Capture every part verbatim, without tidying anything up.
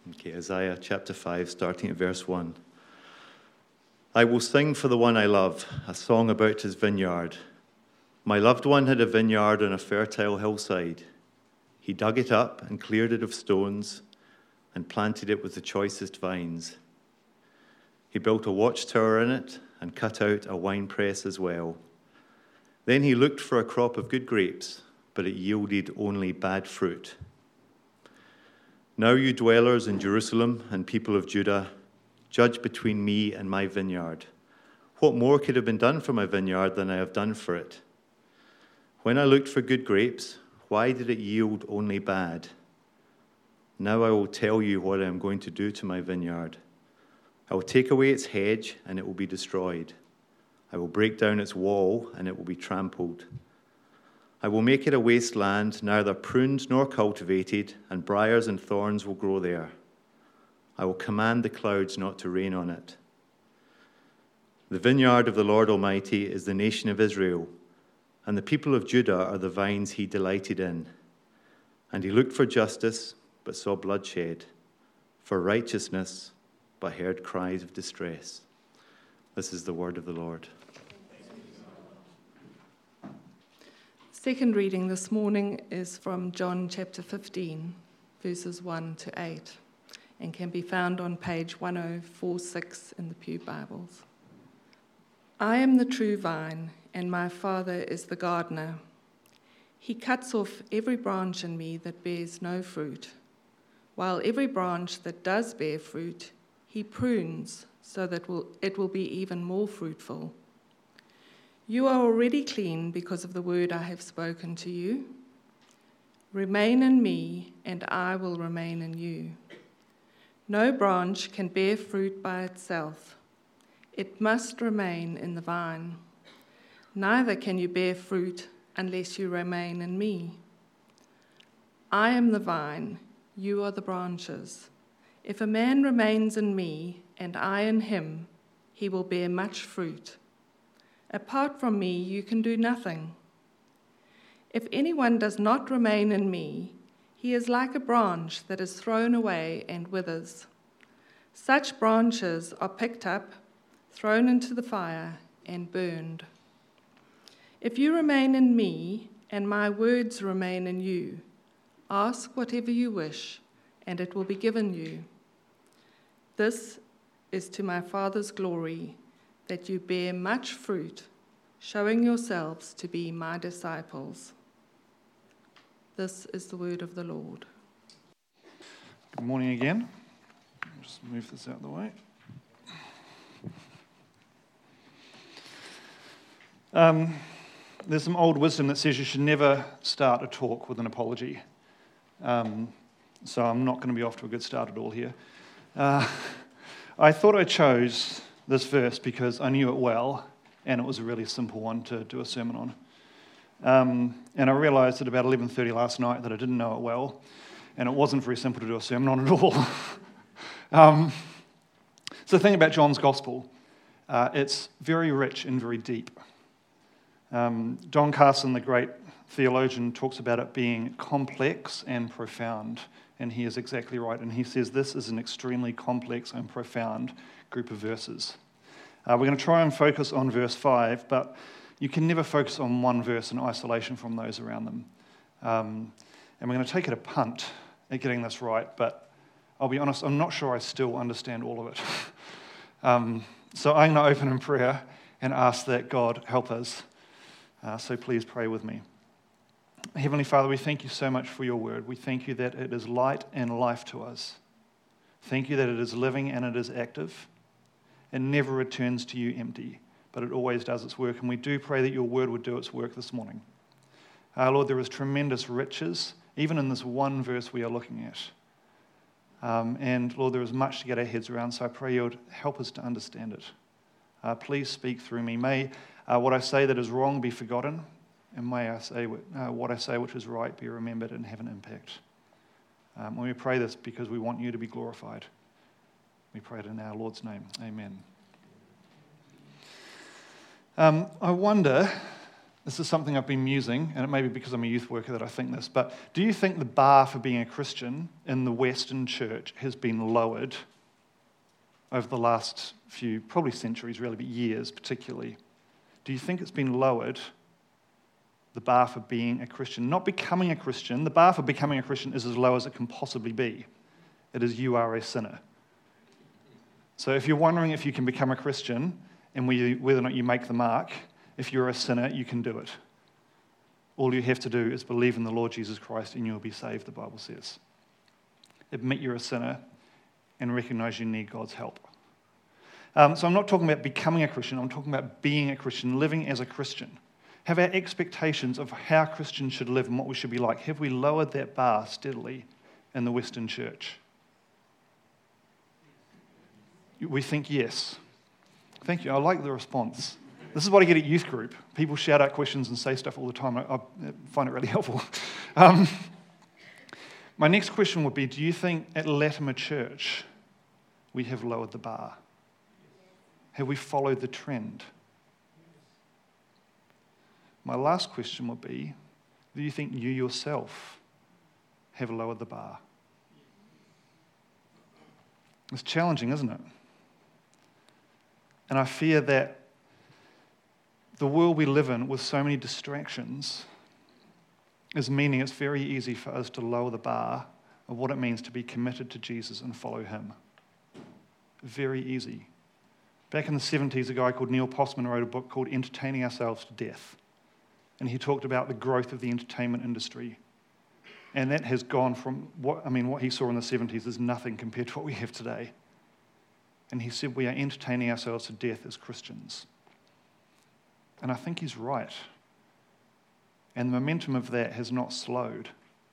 Okay, Isaiah chapter five, starting at verse one. I will sing for the one I love, a song about his vineyard. My loved one had a vineyard on a fertile hillside. He dug it up and cleared it of stones and planted it with the choicest vines. He built a watchtower in it and cut out a winepress as well. Then he looked for a crop of good grapes, but it yielded only bad fruit. Now you dwellers in Jerusalem and people of Judah, judge between me and my vineyard. What more could have been done for my vineyard than I have done for it? When I looked for good grapes, why did it yield only bad? Now I will tell you what I am going to do to my vineyard. I will take away its hedge, and it will be destroyed. I will break down its wall, and it will be trampled. I will make it a wasteland, neither pruned nor cultivated, and briars and thorns will grow there. I will command the clouds not to rain on it. The vineyard of the Lord Almighty is the nation of Israel, and the people of Judah are the vines he delighted in. And he looked for justice, but saw bloodshed, for righteousness, but heard cries of distress. This is the word of the Lord. Second reading this morning is from John chapter fifteen, verses one to eight, and can be found on page ten forty-six in the Pew Bibles. I am the true vine, and my Father is the gardener. He cuts off every branch in me that bears no fruit, while every branch that does bear fruit, he prunes so that it will be even more fruitful. You are already clean because of the word I have spoken to you. Remain in me, and I will remain in you. No branch can bear fruit by itself. It must remain in the vine. Neither can you bear fruit unless you remain in me. I am the vine, you are the branches. If a man remains in me, and I in him, he will bear much fruit. Apart from me, you can do nothing. If anyone does not remain in me, he is like a branch that is thrown away and withers. Such branches are picked up, thrown into the fire, and burned. If you remain in me, and my words remain in you, ask whatever you wish, and it will be given you. This is to my Father's glory, that you bear much fruit, showing yourselves to be my disciples. This is the word of the Lord. Good morning again. I'll just move this out of the way. Um, there's some old wisdom that says you should never start a talk with an apology. Um, so I'm not going to be off to a good start at all here. Uh, I thought I chose this verse because I knew it well, and it was a really simple one to do a sermon on. Um, and I realised at about eleven thirty last night that I didn't know it well, and it wasn't very simple to do a sermon on at all. um, so the thing about John's Gospel, uh, it's very rich and very deep. Um, Don Carson, the great theologian, talks about it being complex and profound, and he is exactly right. And he says this is an extremely complex and profound group of verses. Uh, we're going to try and focus on verse five, but you can never focus on one verse in isolation from those around them. Um, and we're going to take it a punt at getting this right, but I'll be honest, I'm not sure I still understand all of it. um, so I'm going to open in prayer and ask that God help us. Uh, so please pray with me. Heavenly Father, we thank you so much for your word. We thank you that it is light and life to us. Thank you that it is living and it is active. It never returns to you empty, but it always does its work. And we do pray that your word would do its work this morning. Uh, Lord, there is tremendous riches, even in this one verse we are looking at. Um, and Lord, there is much to get our heads around, so I pray you would help us to understand it. Uh, please speak through me. May uh, what I say that is wrong be forgotten, and may I say uh, what I say which is right be remembered and have an impact. Um, and we pray this because we want you to be glorified. We pray it in our Lord's name. Amen. Um, I wonder This is something I've been musing, and it may be because I'm a youth worker that I think this, but do you think the bar for being a Christian in the Western church has been lowered over the last few, probably centuries really, but years particularly? Do you think it's been lowered, the bar for being a Christian? Not becoming a Christian. The bar for becoming a Christian is as low as it can possibly be. It is you are a sinner. So if you're wondering if you can become a Christian and whether or not you make the mark, if you're a sinner, you can do it. All you have to do is believe in the Lord Jesus Christ and you'll be saved, the Bible says. Admit you're a sinner and recognize you need God's help. Um, so I'm not talking about becoming a Christian, I'm talking about being a Christian, living as a Christian. Have our expectations of how Christians should live and what we should be like, have we lowered that bar steadily in the Western church? We think yes. Thank you, I like the response. This is what I get at youth group. People shout out questions and say stuff all the time. I, I find it really helpful. Um, my next question would be, do you think at Latimer Church we have lowered the bar? Have we followed the trend? My last question would be, do you think you yourself have lowered the bar? It's challenging, isn't it? And I fear that the world we live in with so many distractions is meaning it's very easy for us to lower the bar of what it means to be committed to Jesus and follow him. Very easy. Back in the seventies, a guy called Neil Postman wrote a book called Entertaining Ourselves to Death. And he talked about the growth of the entertainment industry. And that has gone from, what I mean, what he saw in the seventies is nothing compared to what we have today. And he said we are entertaining ourselves to death as Christians. And I think he's right. And the momentum of that has not slowed.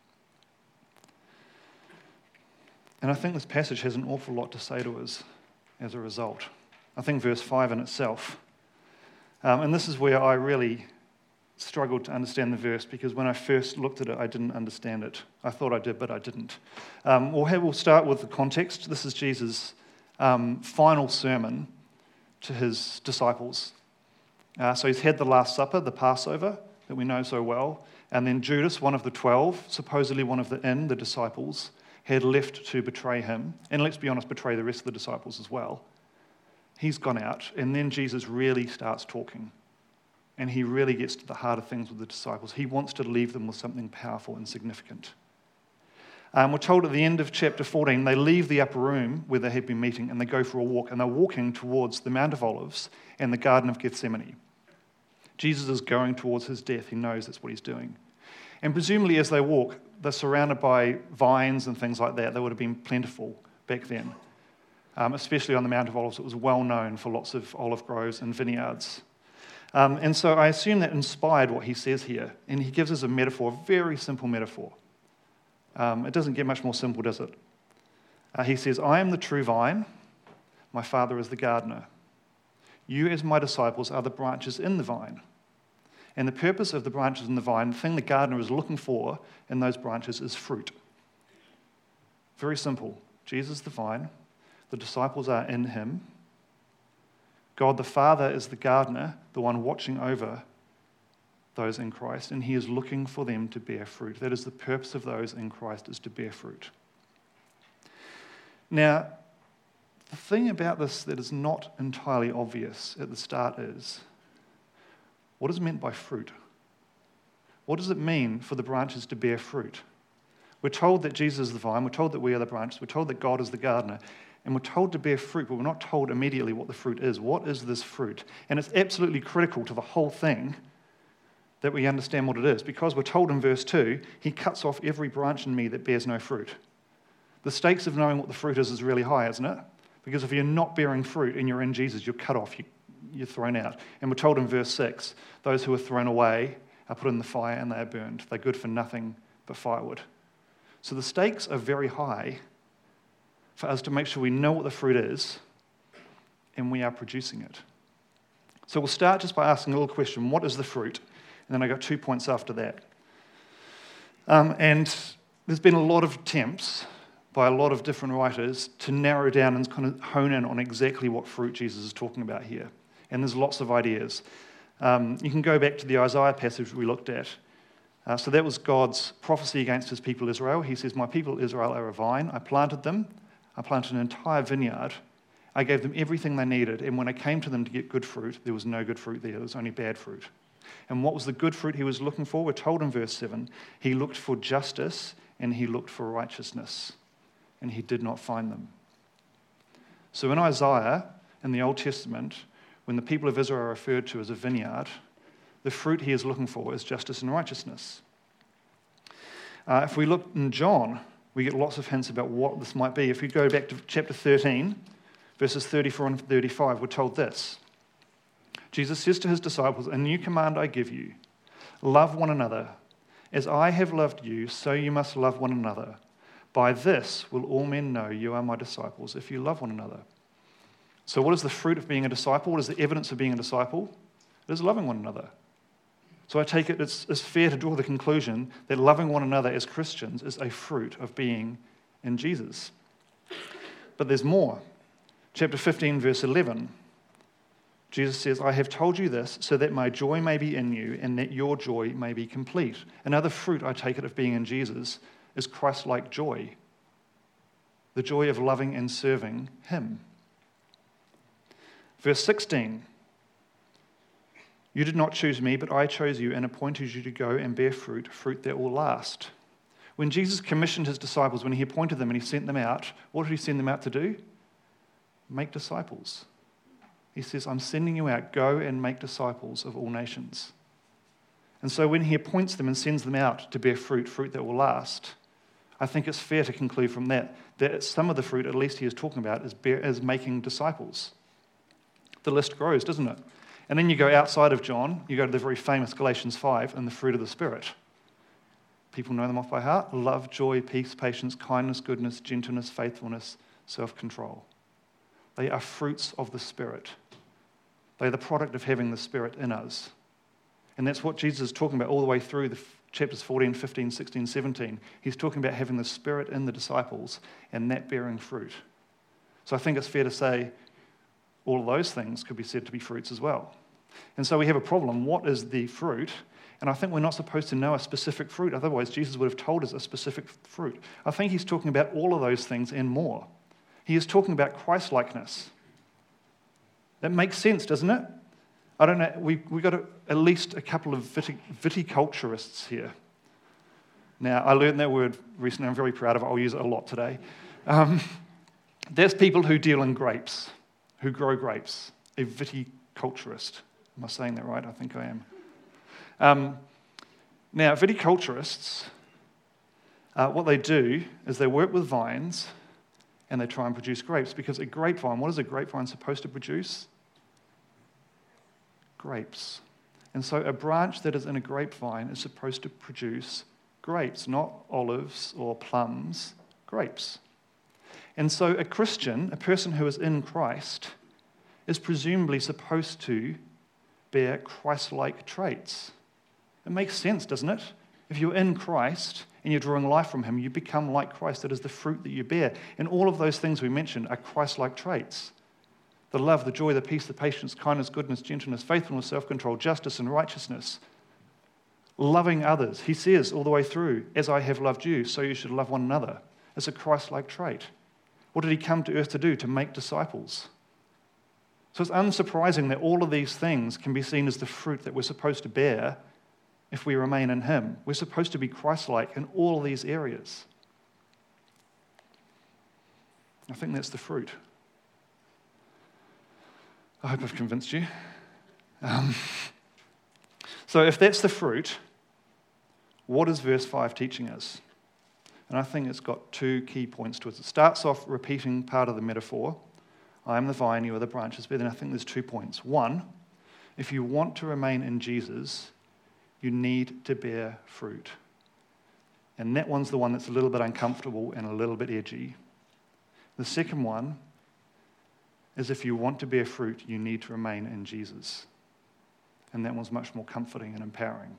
And I think this passage has an awful lot to say to us as a result. I think verse five in itself. Um, and this is where I really struggled to understand the verse, because when I first looked at it, I didn't understand it. I thought I did, but I didn't. Um, we'll, have, we'll start with the context. This is Jesus' um, final sermon to his disciples. Uh, so he's had the Last Supper, the Passover, that we know so well, and then Judas, one of the twelve, supposedly one of the in, the disciples, had left to betray him, and let's be honest, betray the rest of the disciples as well. He's gone out, and then Jesus really starts talking, and he really gets to the heart of things with the disciples. He wants to leave them with something powerful and significant. Um, we're told at the end of chapter fourteen, they leave the upper room where they had been meeting, and they go for a walk, and they're walking towards the Mount of Olives and the Garden of Gethsemane. Jesus is going towards his death. He knows that's what he's doing. And presumably as they walk, they're surrounded by vines and things like that. They would have been plentiful back then, um, especially on the Mount of Olives. It was well known for lots of olive groves and vineyards. Um, and so I assume that inspired what he says here. And he gives us a metaphor, a very simple metaphor. Um, it doesn't get much more simple, does it? Uh, he says, I am the true vine. My Father is the gardener. You as my disciples are the branches in the vine. And the purpose of the branches in the vine, the thing the gardener is looking for in those branches is fruit. Very simple. Jesus is the vine. The disciples are in him. God the Father is the gardener, the one watching over those in Christ, and he is looking for them to bear fruit. That is the purpose of those in Christ, is to bear fruit. Now, the thing about this that is not entirely obvious at the start is, what is meant by fruit? What does it mean for the branches to bear fruit? We're told that Jesus is the vine, we're told that we are the branches, we're told that God is the gardener, and we're told to bear fruit, but we're not told immediately what the fruit is. What is this fruit? And it's absolutely critical to the whole thing that we understand what it is, because we're told in verse two, he cuts off every branch in me that bears no fruit. The stakes of knowing what the fruit is is really high, isn't it? Because if you're not bearing fruit and you're in Jesus, you're cut off, you, you're thrown out. And we're told in verse six, those who are thrown away are put in the fire and they are burned. They're good for nothing but firewood. So the stakes are very high for us to make sure we know what the fruit is and we are producing it. So we'll start just by asking a little question, what is the fruit? And then I got two points after that. Um, and there's been a lot of attempts by a lot of different writers to narrow down and kind of hone in on exactly what fruit Jesus is talking about here. And there's lots of ideas. Um, you can go back to the Isaiah passage we looked at. Uh, so that was God's prophecy against his people Israel. He says, my people Israel are a vine. I planted them. I planted an entire vineyard. I gave them everything they needed. And when I came to them to get good fruit, there was no good fruit there. There was only bad fruit. And what was the good fruit he was looking for? We're told in verse seven, he looked for justice and he looked for righteousness. And he did not find them. So in Isaiah, in the Old Testament, when the people of Israel are referred to as a vineyard, the fruit he is looking for is justice and righteousness. Uh, if we look in John, we get lots of hints about what this might be. If we go back to chapter thirteen, verses thirty-four and thirty-five, we're told this. Jesus says to his disciples, a new command I give you, love one another. As I have loved you, so you must love one another. By this will all men know you are my disciples, if you love one another. So what is the fruit of being a disciple? What is the evidence of being a disciple? It is loving one another. So I take it it's, it's fair to draw the conclusion that loving one another as Christians is a fruit of being in Jesus. But there's more. Chapter fifteen, verse eleven. Jesus says, I have told you this so that my joy may be in you and that your joy may be complete. Another fruit, I take it, of being in Jesus is Christ-like joy. The joy of loving and serving him. Verse sixteen. You did not choose me, but I chose you and appointed you to go and bear fruit, fruit that will last. When Jesus commissioned his disciples, when he appointed them and he sent them out, what did he send them out to do? Make disciples. He says, I'm sending you out, go and make disciples of all nations. And so when he appoints them and sends them out to bear fruit, fruit that will last, I think it's fair to conclude from that that some of the fruit, at least he is talking about, is, bear, is making disciples. The list grows, doesn't it? And then you go outside of John, you go to the very famous Galatians five and the fruit of the Spirit. People know them off by heart. Love, joy, peace, patience, kindness, goodness, gentleness, faithfulness, self-control. They are fruits of the Spirit. They are the product of having the Spirit in us. And that's what Jesus is talking about all the way through the chapters fourteen, fifteen, sixteen, seventeen. He's talking about having the Spirit in the disciples and that bearing fruit. So I think it's fair to say all of those things could be said to be fruits as well. And so we have a problem. What is the fruit? And I think we're not supposed to know a specific fruit. Otherwise, Jesus would have told us a specific fruit. I think he's talking about all of those things and more. He is talking about Christ-likeness. That makes sense, doesn't it? I don't know. We, we've got a, at least a couple of viti, viticulturists here. Now, I learned that word recently. I'm very proud of it. I'll use it a lot today. Um, there's people who deal in grapes, who grow grapes. A viticulturist. Am I saying that right? I think I am. Um, now, viticulturists, uh, what they do is they work with vines and they try and produce grapes, because a grapevine, what is a grapevine supposed to produce? Grapes. And so a branch that is in a grapevine is supposed to produce grapes, not olives or plums, grapes. And so a Christian, a person who is in Christ, is presumably supposed to bear Christ-like traits. It makes sense, doesn't it? If you're in Christ and you're drawing life from him, you become like Christ. That is the fruit that you bear. And all of those things we mentioned are Christ-like traits. The love, the joy, the peace, the patience, kindness, goodness, gentleness, faithfulness, self-control, justice, and righteousness. Loving others. He says all the way through, as I have loved you, so you should love one another. It's a Christ-like trait. What did he come to earth to do? To make disciples. So it's unsurprising that all of these things can be seen as the fruit that we're supposed to bear if we remain in him. We're supposed to be Christ-like in all of these areas. I think that's the fruit. I hope I've convinced you. Um, so if that's the fruit, what is verse five teaching us? And I think it's got two key points to it. It starts off repeating part of the metaphor. I am the vine, you are the branches. But then I think there's two points. One, if you want to remain in Jesus, you need to bear fruit. And that one's the one that's a little bit uncomfortable and a little bit edgy. The second one is if you want to bear fruit, you need to remain in Jesus. And that one's much more comforting and empowering.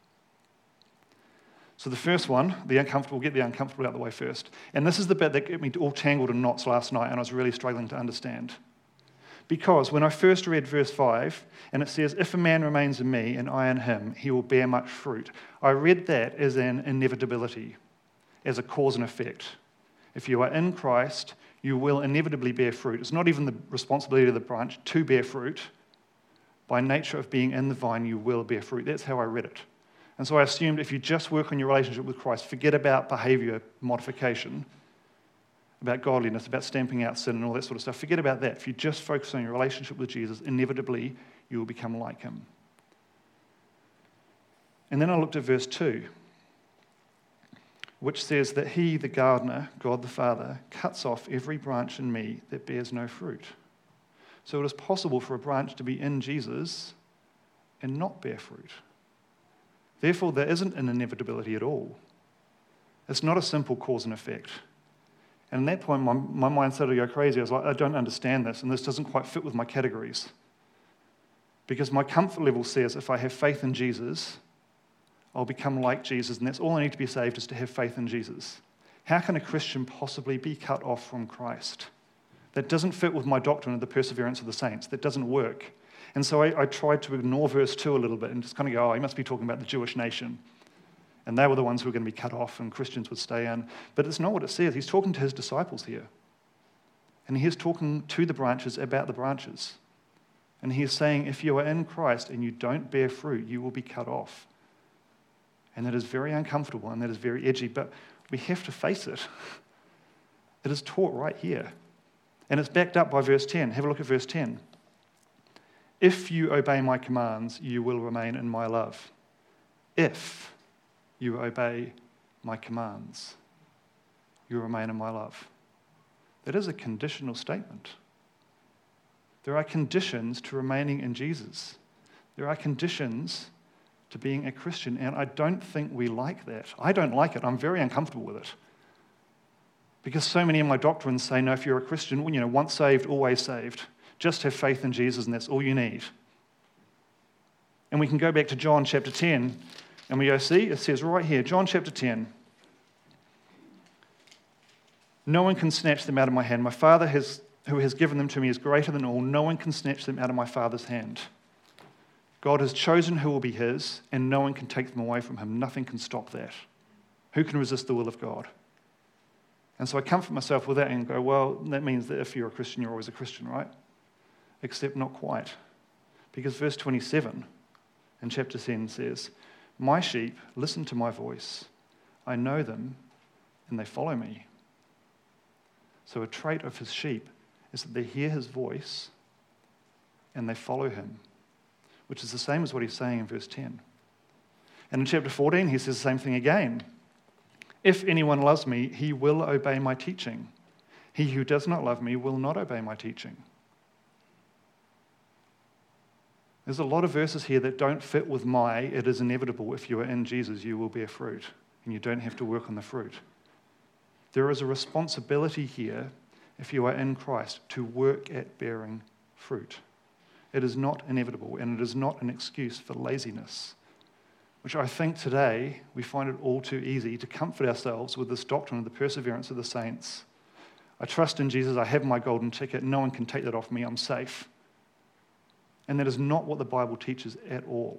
So the first one, the uncomfortable, get the uncomfortable out of the way first. And this is the bit that got me all tangled in knots last night, and I was really struggling to understand. Because when I first read verse five, and it says, if a man remains in me and I in him, he will bear much fruit. I read that as an inevitability, as a cause and effect. If you are in Christ, you will inevitably bear fruit. It's not even the responsibility of the branch to bear fruit. By nature of being in the vine, you will bear fruit. That's how I read it. And so I assumed if you just work on your relationship with Christ, forget about behavior modification, about godliness, about stamping out sin and all that sort of stuff. Forget about that. If you just focus on your relationship with Jesus, inevitably you will become like him. And then I looked at verse two, which says that he, the gardener, God the Father, cuts off every branch in me that bears no fruit. So it is possible for a branch to be in Jesus and not bear fruit. Therefore, there isn't an inevitability at all. It's not a simple cause and effect. And at that point, my, my mind started to go crazy. I was like, I don't understand this, and this doesn't quite fit with my categories. Because my comfort level says if I have faith in Jesus, I'll become like Jesus, and that's all I need to be saved is to have faith in Jesus. How can a Christian possibly be cut off from Christ? That doesn't fit with my doctrine of the perseverance of the saints. That doesn't work. And so I, I tried to ignore verse two a little bit and just kind of go, oh, he must be talking about the Jewish nation. And they were the ones who were going to be cut off and Christians would stay in. But it's not what it says. He's talking to his disciples here. And he is talking to the branches about the branches. And he is saying, if you are in Christ and you don't bear fruit, you will be cut off. And that is very uncomfortable and that is very edgy, but we have to face it. It is taught right here. And it's backed up by verse ten. Have a look at verse ten. If you obey my commands, you will remain in my love. If you obey my commands, you remain in my love. That is a conditional statement. There are conditions to remaining in Jesus. There are conditions to being a Christian, and I don't think we like that. I don't like it. I'm very uncomfortable with it. Because so many of my doctrines say, no, if you're a Christian, you know, once saved, always saved. Just have faith in Jesus, and that's all you need. And we can go back to John chapter ten, and we go, see, it says right here, John chapter ten. No one can snatch them out of my hand. My Father has, who has given them to me is greater than all. No one can snatch them out of my Father's hand. God has chosen who will be his, and no one can take them away from him. Nothing can stop that. Who can resist the will of God? And so I comfort myself with that and go, well, that means that if you're a Christian, you're always a Christian, right? Except not quite. Because verse twenty-seven in chapter ten says, my sheep listen to my voice. I know them, and they follow me. So a trait of his sheep is that they hear his voice, and they follow him, which is the same as what he's saying in verse ten. And in chapter fourteen, he says the same thing again. If anyone loves me, he will obey my teaching. He who does not love me will not obey my teaching. There's a lot of verses here that don't fit with my, it is inevitable if you are in Jesus, you will bear fruit, and you don't have to work on the fruit. There is a responsibility here, if you are in Christ, to work at bearing fruit. It is not inevitable, and it is not an excuse for laziness, which I think today we find it all too easy to comfort ourselves with this doctrine of the perseverance of the saints. I trust in Jesus, I have my golden ticket, no one can take that off me, I'm safe. And that is not what the Bible teaches at all.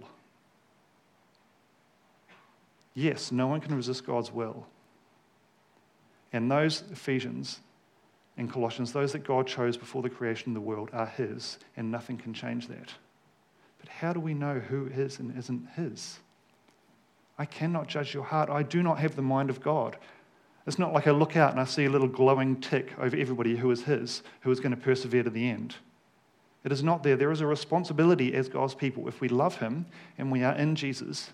Yes, no one can resist God's will. And those Ephesians and Colossians, those that God chose before the creation of the world, are his, and nothing can change that. But how do we know who is and isn't his? I cannot judge your heart. I do not have the mind of God. It's not like I look out and I see a little glowing tick over everybody who is his, who is going to persevere to the end. It is not there. There is a responsibility as God's people, if we love him and we are in Jesus,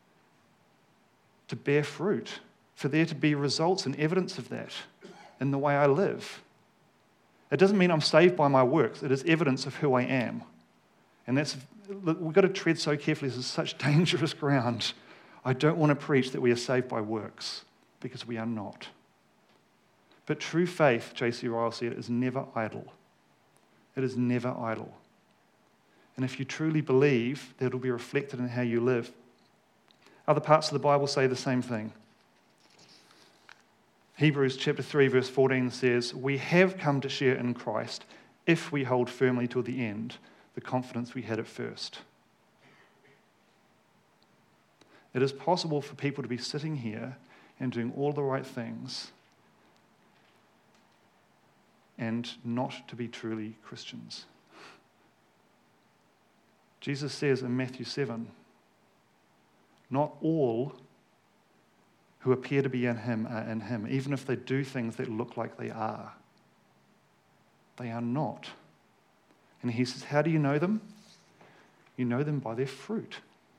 to bear fruit, for there to be results and evidence of that in the way I live. It doesn't mean I'm saved by my works. It is evidence of who I am. And that's, we've got to tread so carefully. This is such dangerous ground. I don't want to preach that we are saved by works, because we are not. But true faith, J C Ryle said, is never idle. It is never idle. And if you truly believe, that will be reflected in how you live. Other parts of the Bible say the same thing. Hebrews chapter three, verse fourteen says, we have come to share in Christ, if we hold firmly till the end the confidence we had at first. It is possible for people to be sitting here and doing all the right things and not to be truly Christians. Jesus says in Matthew seven, not all who appear to be in him are in him, even if they do things that look like they are. They are not. And he says, how do you know them? You know them by their fruit.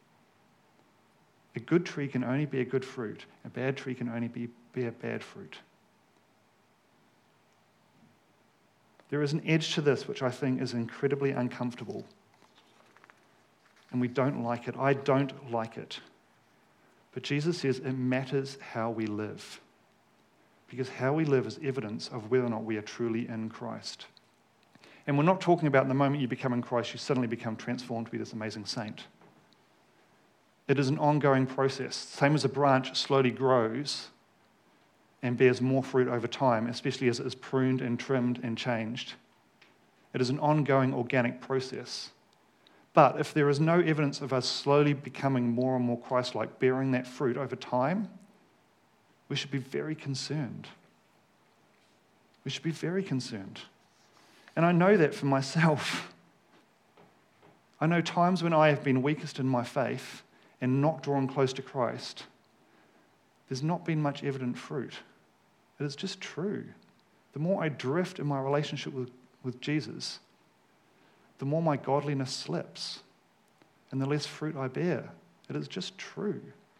A good tree can only bear good fruit. A bad tree can only be, bear bad fruit. There is an edge to this which I think is incredibly uncomfortable. And we don't like it. I don't like it. But Jesus says it matters how we live. Because how we live is evidence of whether or not we are truly in Christ. And we're not talking about the moment you become in Christ, you suddenly become transformed to be this amazing saint. It is an ongoing process. Same as a branch slowly grows and bears more fruit over time, especially as it is pruned and trimmed and changed. It is an ongoing organic process. But if there is no evidence of us slowly becoming more and more Christ-like, bearing that fruit over time, we should be very concerned. We should be very concerned. And I know that for myself. I know times when I have been weakest in my faith and not drawn close to Christ, there's not been much evident fruit. It is just true. The more I drift in my relationship with, with Jesus, the more my godliness slips and the less fruit I bear. It is just true.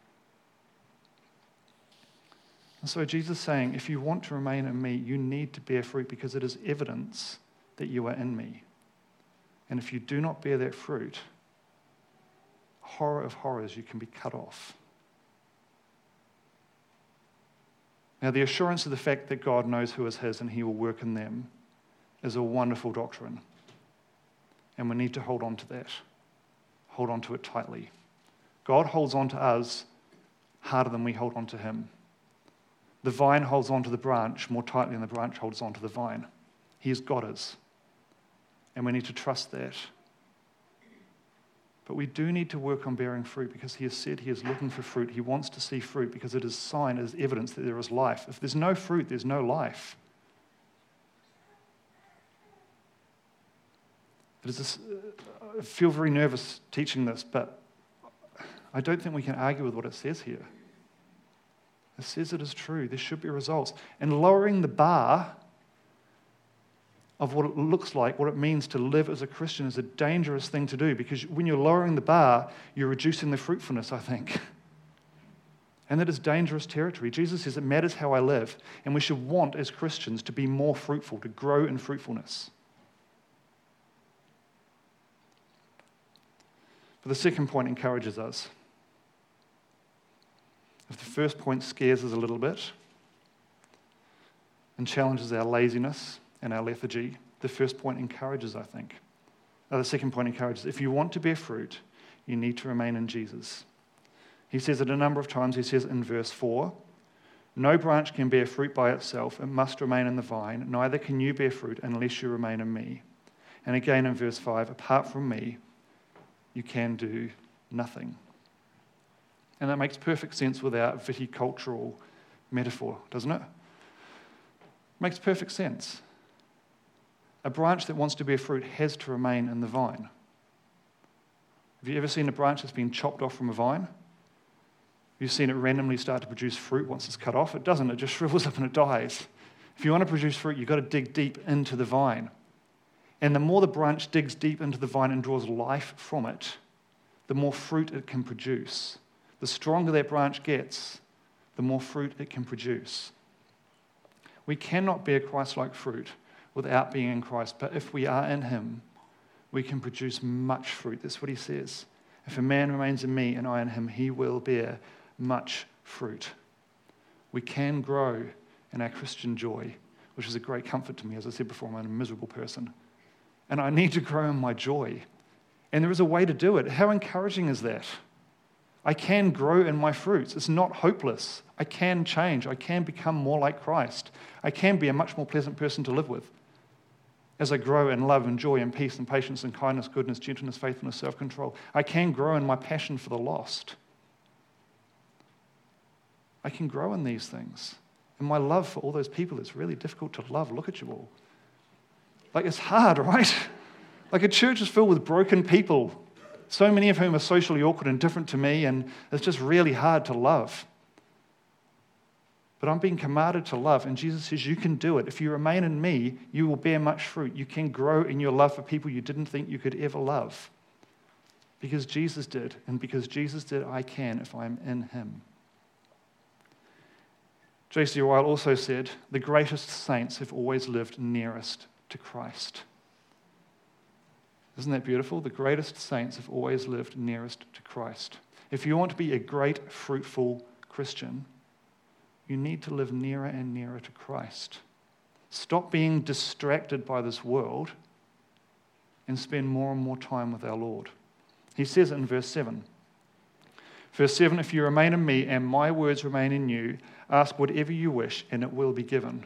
And so Jesus is saying, if you want to remain in me, you need to bear fruit because it is evidence that you are in me. And if you do not bear that fruit, horror of horrors, you can be cut off. Now, the assurance of the fact that God knows who is his and he will work in them is a wonderful doctrine. And we need to hold on to that. Hold on to it tightly. God holds on to us harder than we hold on to him. The vine holds on to the branch more tightly than the branch holds on to the vine. He has got us. And we need to trust that. But we do need to work on bearing fruit because he has said he is looking for fruit. He wants to see fruit because it is sign, it is evidence that there is life. If there's no fruit, there's no life. It is this, uh, I feel very nervous teaching this, but I don't think we can argue with what it says here. It says it is true. There should be results. And lowering the bar of what it looks like, what it means to live as a Christian is a dangerous thing to do because when you're lowering the bar, you're reducing the fruitfulness, I think. And that is dangerous territory. Jesus says it matters how I live, and we should want as Christians to be more fruitful, to grow in fruitfulness. But the second point encourages us. If the first point scares us a little bit and challenges our laziness and our lethargy, the first point encourages, I think. Uh, the second point encourages, if you want to bear fruit, you need to remain in Jesus. He says it a number of times. He says in verse four, no branch can bear fruit by itself. It must remain in the vine. Neither can you bear fruit unless you remain in me. And again in verse five, apart from me, you can do nothing. And that makes perfect sense with our viticultural metaphor, doesn't it? It makes perfect sense. A branch that wants to bear fruit has to remain in the vine. Have you ever seen a branch that's been chopped off from a vine? Have you seen it randomly start to produce fruit once it's cut off? It doesn't. It just shrivels up and it dies. If you want to produce fruit, you've got to dig deep into the vine. And the more the branch digs deep into the vine and draws life from it, the more fruit it can produce. The stronger that branch gets, the more fruit it can produce. We cannot bear Christ-like fruit without being in Christ, but if we are in him, we can produce much fruit. That's what he says. If a man remains in me and I in him, he will bear much fruit. We can grow in our Christian joy, which is a great comfort to me. As I said before, I'm a miserable person. And I need to grow in my joy. And there is a way to do it. How encouraging is that? I can grow in my fruits. It's not hopeless. I can change. I can become more like Christ. I can be a much more pleasant person to live with. as I grow in love and joy and peace and patience and kindness, goodness, gentleness, faithfulness, self-control. I can grow in my passion for the lost. I can grow in these things. And my love for all those people, it's really difficult to love. Look at you all. Like, it's hard, right? Like, a church is filled with broken people, so many of whom are socially awkward and different to me, and it's just really hard to love. But I'm being commanded to love, and Jesus says, you can do it. If you remain in me, you will bear much fruit. You can grow in your love for people you didn't think you could ever love. Because Jesus did, and because Jesus did, I can if I'm in him. J C Ryle also said, the greatest saints have always lived nearest to Christ. Isn't that beautiful? The greatest saints have always lived nearest to Christ. If you want to be a great, fruitful Christian, you need to live nearer and nearer to Christ. Stop being distracted by this world and spend more and more time with our Lord. He says it in verse seven. Verse seven, if you remain in me and my words remain in you, ask whatever you wish and it will be given.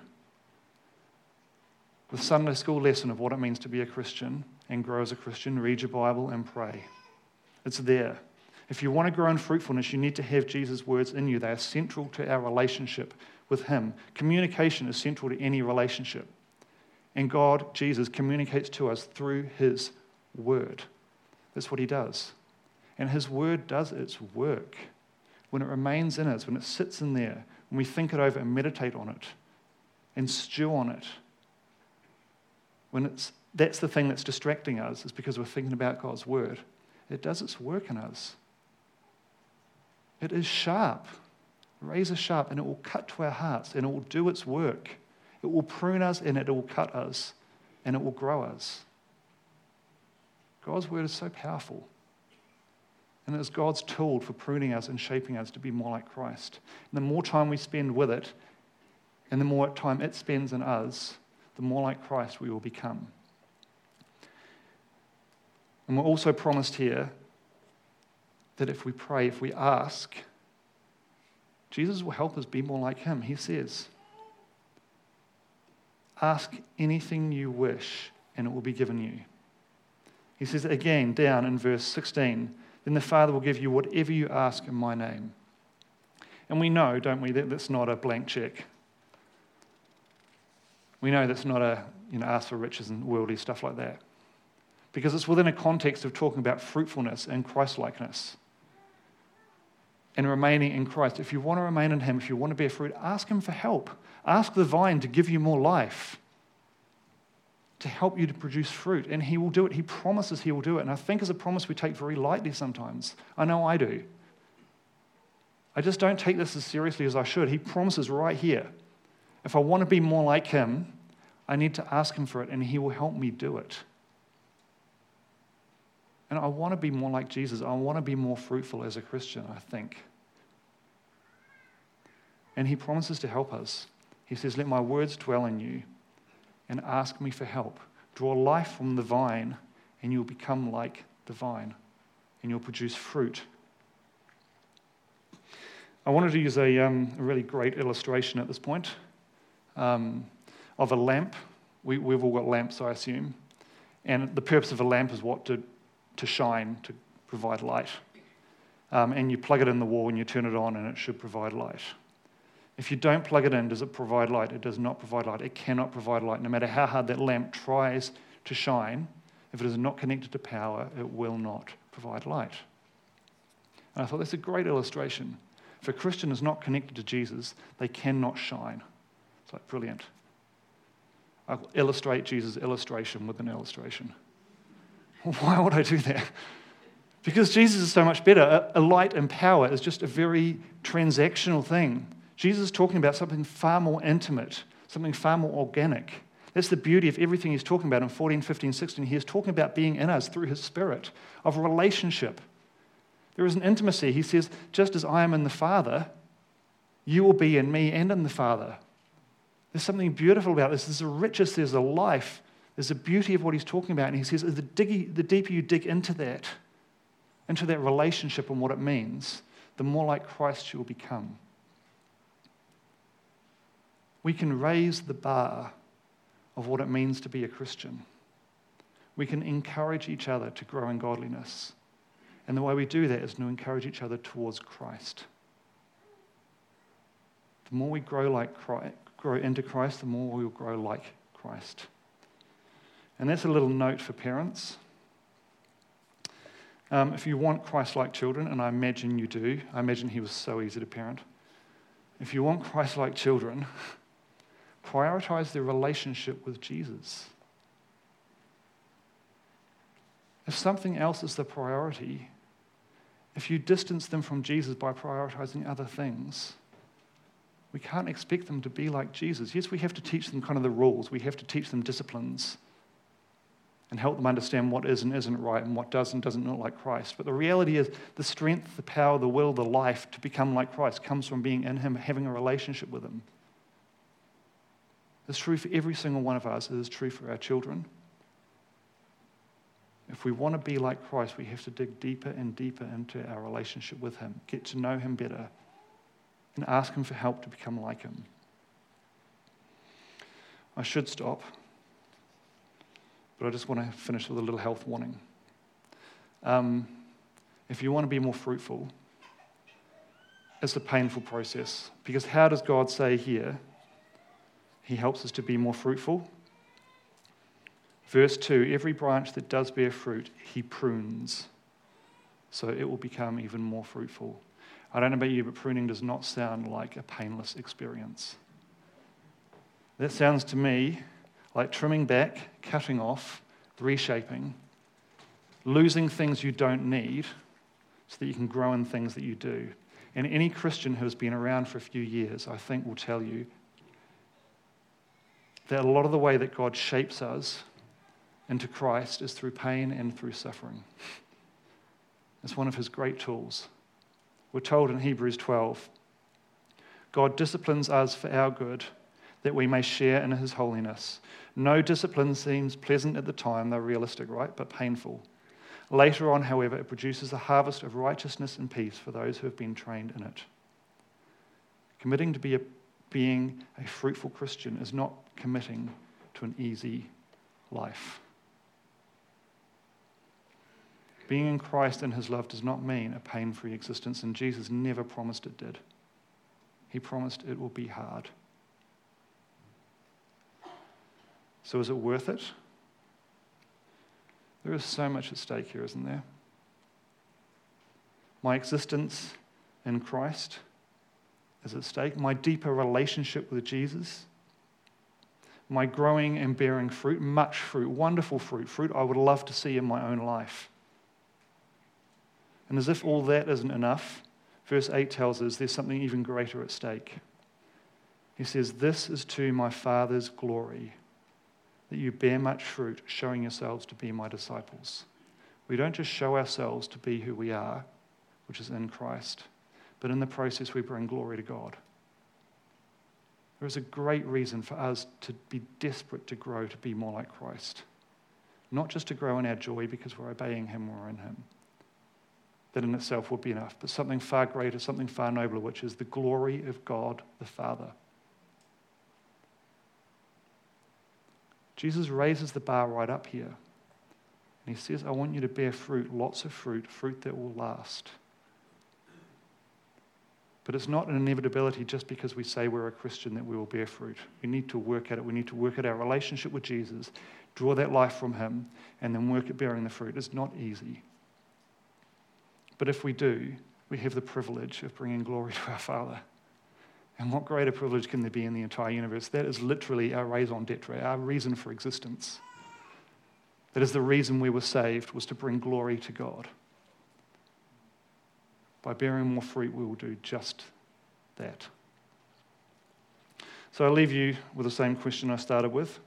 The Sunday school lesson of what it means to be a Christian and grow as a Christian, read your Bible and pray. It's there. If you want to grow in fruitfulness, you need to have Jesus' words in you. They are central to our relationship with him. Communication is central to any relationship. And God, Jesus, communicates to us through his word. That's what he does. And his word does its work. When it remains in us, when it sits in there, when we think it over and meditate on it and stew on it, when it's that's the thing that's distracting us, is because we're thinking about God's word. It does its work in us. It is sharp, razor sharp, and it will cut to our hearts, and it will do its work. It will prune us, and it will cut us, and it will grow us. God's word is so powerful. And it is God's tool for pruning us and shaping us to be more like Christ. And the more time we spend with it, and the more time it spends in us, the more like Christ we will become. And we're also promised here that if we pray, if we ask, Jesus will help us be more like him. He says, ask anything you wish and it will be given you. He says it again down in verse sixteen, then the Father will give you whatever you ask in my name. And we know, don't we, that that's not a blank check. We know that's not a, you know, ask for riches and worldly stuff like that. Because it's within a context of talking about fruitfulness and Christ-likeness and remaining in Christ. If you want to remain in him, if you want to bear fruit, ask him for help. Ask the vine to give you more life, to help you to produce fruit, and he will do it. He promises he will do it. And I think it's a promise we take very lightly sometimes. I know I do. I just don't take this as seriously as I should. He promises right here. If I want to be more like him, I need to ask him for it, and he will help me do it. And I want to be more like Jesus. I want to be more fruitful as a Christian, I think. And he promises to help us. He says, let my words dwell in you and ask me for help. Draw life from the vine and you'll become like the vine and you'll produce fruit. I wanted to use a, um, a really great illustration at this point um, of a lamp. We, we've all got lamps, I assume. And the purpose of a lamp is what? To to shine, to provide light. Um, and you plug it in the wall and you turn it on and it should provide light. If you don't plug it in, does it provide light? It does not provide light. It cannot provide light. No matter how hard that lamp tries to shine, if it is not connected to power, it will not provide light. And I thought that's a great illustration. If a Christian is not connected to Jesus, they cannot shine. It's like brilliant. I'll illustrate Jesus' illustration with an illustration. Why would I do that? Because Jesus is so much better. A light and power is just a very transactional thing. Jesus is talking about something far more intimate, something far more organic. That's the beauty of everything he's talking about in fourteen, fifteen, sixteen. He is talking about being in us through his Spirit, of a relationship. There is an intimacy. He says, just as I am in the Father, you will be in me and in the Father. There's something beautiful about this. There's a richness, there's a life. There's a beauty of what he's talking about. And he says, the, diggy, the deeper you dig into that, into that relationship and what it means, the more like Christ you will become. We can raise the bar of what it means to be a Christian. We can encourage each other to grow in godliness. And the way we do that is to encourage each other towards Christ. The more we grow like Christ, grow into Christ, the more we will grow like Christ. And that's a little note for parents. Um, if you want Christ-like children, and I imagine you do, I imagine he was so easy to parent. If you want Christ-like children, prioritize their relationship with Jesus. If something else is the priority, if you distance them from Jesus by prioritizing other things, we can't expect them to be like Jesus. Yes, we have to teach them kind of the rules. We have to teach them disciplines and help them understand what is and isn't right and what does and doesn't look like Christ. But the reality is the strength, the power, the will, the life to become like Christ comes from being in him, having a relationship with him. It's true for every single one of us. It is true for our children. If we want to be like Christ, we have to dig deeper and deeper into our relationship with him, get to know him better, and ask him for help to become like him. I should stop, but I just want to finish with a little health warning. Um, if you want to be more fruitful, it's a painful process. Because how does God say here, he helps us to be more fruitful? Verse two, every branch that does bear fruit, he prunes, so it will become even more fruitful. I don't know about you, but pruning does not sound like a painless experience. That sounds to me like trimming back, cutting off, reshaping, losing things you don't need so that you can grow in things that you do. And any Christian who has been around for a few years, I think, will tell you that a lot of the way that God shapes us into Christ is through pain and through suffering. It's one of his great tools. We're told in Hebrews twelve, God disciplines us for our good, that we may share in his holiness. No discipline seems pleasant at the time, they're realistic, right? But painful. Later on, however, it produces a harvest of righteousness and peace for those who have been trained in it. Committing to be a, being a fruitful Christian is not committing to an easy life. Being in Christ and his love does not mean a pain-free existence, and Jesus never promised it did. He promised it will be hard. So is it worth it? There is so much at stake here, isn't there? My existence in Christ is at stake. My deeper relationship with Jesus. My growing and bearing fruit, much fruit, wonderful fruit, fruit I would love to see in my own life. And as if all that isn't enough, verse eight tells us there's something even greater at stake. He says, "This is to my Father's glory, that you bear much fruit, showing yourselves to be my disciples." We don't just show ourselves to be who we are, which is in Christ, but in the process we bring glory to God. There is a great reason for us to be desperate to grow to be more like Christ. Not just to grow in our joy because we're obeying him or in him. That in itself would be enough, but something far greater, something far nobler, which is the glory of God the Father. Jesus raises the bar right up here. And he says, I want you to bear fruit, lots of fruit, fruit that will last. But it's not an inevitability just because we say we're a Christian that we will bear fruit. We need to work at it. We need to work at our relationship with Jesus, draw that life from him, and then work at bearing the fruit. It's not easy. But if we do, we have the privilege of bringing glory to our Father. And what greater privilege can there be in the entire universe? That is literally our raison d'etre, our reason for existence. That is the reason we were saved, was to bring glory to God. By bearing more fruit, we will do just that. So I leave you with the same question I started with.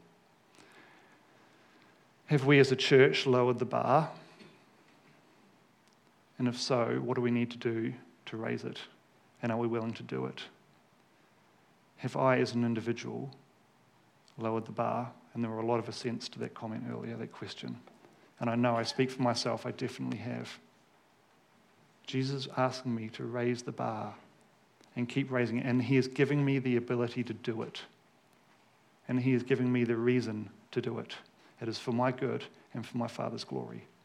Have we as a church lowered the bar? And if so, what do we need to do to raise it? And are we willing to do it? Have I, as an individual, lowered the bar? And there were a lot of assents to that comment earlier, that question. And I know I speak for myself, I definitely have. Jesus is asking me to raise the bar and keep raising it. And he is giving me the ability to do it. and he is giving me the reason to do it. It is for my good and for my Father's glory.